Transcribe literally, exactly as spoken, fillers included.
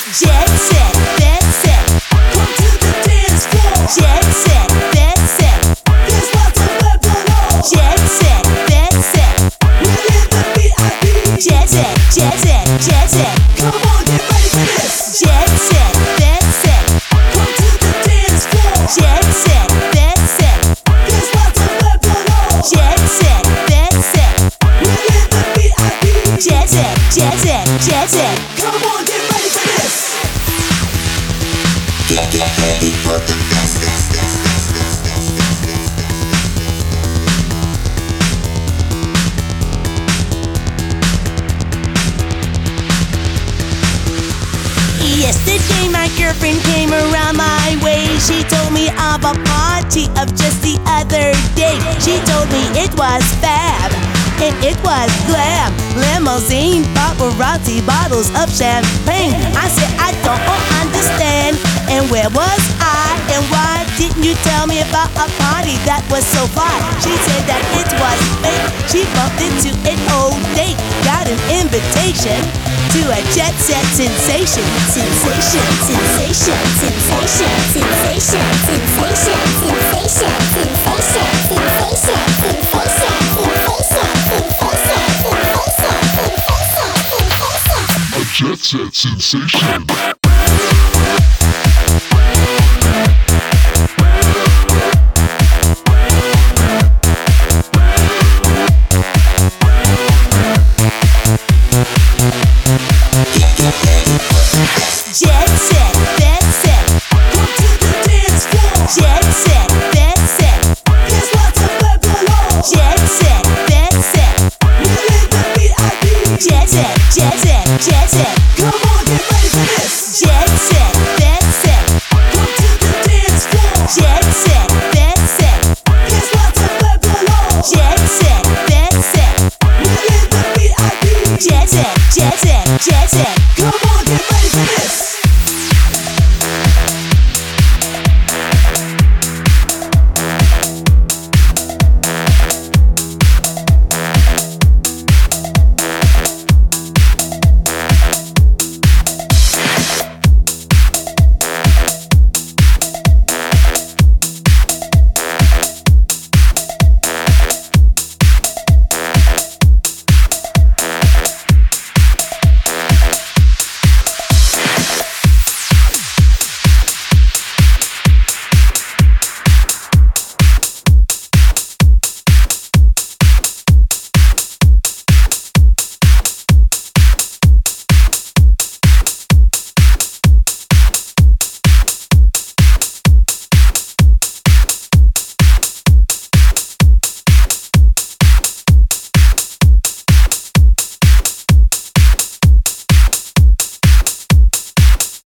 Jet set, jet set. Come to the dance floor. Jet set, jet set. There's lots of love below. Jet set, jet set. We're in the V I P. Jet set, jet set, jet set. Come on, get ready for this. Jet set, jet set. Come to the dance floor. Jet set, jet set. There's lots of love below. Jet set, jet set. We're in the V I P. Jet set, jet set, jet set. Come on, get ready for this. Get, get ready for the best, best, best, best, best, best, best. Yesterday my girlfriend came around my way. She told me of a party of just the other day. She told me it was fab and it was glam. Limousine, paparazzi, bottles of champagne. I said I don't understand. And where was I? And why didn't you tell me about a party that was so fine? She said that it was fake. She bumped into an old date. Got an invitation to a jet set sensation. Sensation, sensation, sensation, sensation, sensation, sensation, sensation, sensation, sensation, A jet set sensation. Jet set, jet set. Come to the dance floor. Jet set, jet set. There's lots of love below. Jet set, jet set. We're in the V I P. Jet set, jet set, jet set. Come on, get ready for this. Jet